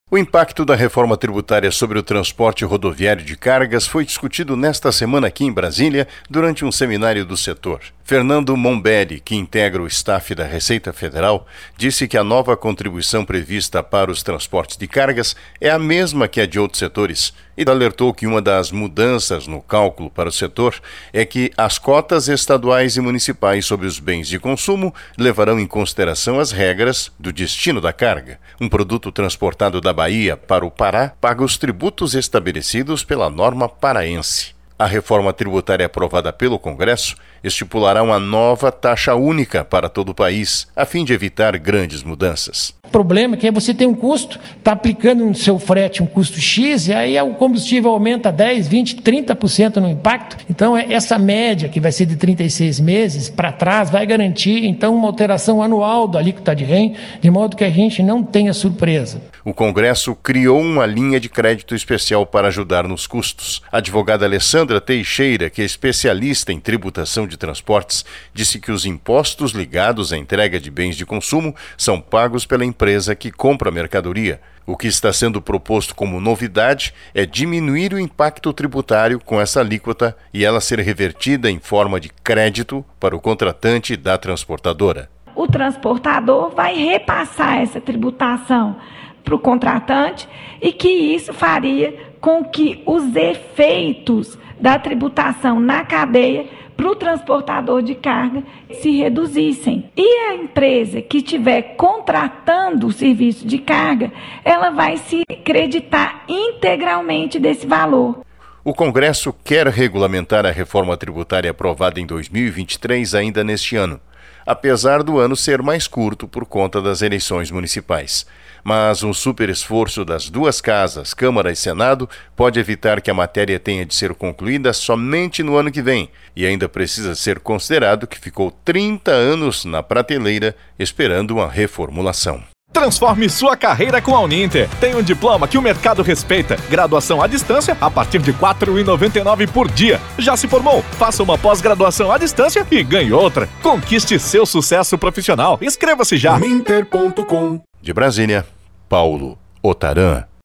O impacto da reforma tributária sobre o transporte rodoviário de cargas foi discutido nesta semana aqui em Brasília durante um seminário do setor. Fernando Mombelli, que integra o staff da Receita Federal, disse que a nova contribuição prevista para os transportes de cargas é a mesma que a de outros setores e alertou que uma das mudanças no cálculo para o setor é que as cotas estaduais e municipais sobre os bens de consumo levarão em consideração as regras do destino da carga. Um produto transportado da Bahia para o Pará paga os tributos estabelecidos pela norma paraense. A reforma tributária aprovada pelo Congresso estipulará uma nova taxa única para todo o país, a fim de evitar grandes mudanças. O problema é que você tem um custo, está aplicando no seu frete um custo X, e aí o combustível aumenta 10%, 20%, 30% no impacto. Então, essa média, que vai ser de 36 meses para trás, vai garantir, então, uma alteração anual da alíquota de REN, de modo que a gente não tenha surpresa. O Congresso criou uma linha de crédito especial para ajudar nos custos. A advogada Alessandra Teixeira, que é especialista em tributação de transportes, disse que os impostos ligados à entrega de bens de consumo são pagos pela empresa que compra a mercadoria. O que está sendo proposto como novidade é diminuir o impacto tributário com essa alíquota e ela ser revertida em forma de crédito para o contratante da transportadora. O transportador vai repassar essa tributação para o contratante e que isso faria com que os efeitos da tributação na cadeia para o transportador de carga se reduzissem. E a empresa que estiver contratando o serviço de carga, ela vai se creditar integralmente desse valor. O Congresso quer regulamentar a reforma tributária aprovada em 2023 ainda neste ano, apesar do ano ser mais curto por conta das eleições municipais. Mas um super esforço das duas casas, Câmara e Senado, pode evitar que a matéria tenha de ser concluída somente no ano que vem, e ainda precisa ser considerado que ficou 30 anos na prateleira esperando uma reformulação. Transforme sua carreira com a Uninter. Tem um diploma que o mercado respeita. Graduação à distância a partir de R$ 4,99 por dia. Já se formou? Faça uma pós-graduação à distância e ganhe outra. Conquiste seu sucesso profissional. Inscreva-se já. Uninter.com. De Brasília, Paulo Otaran.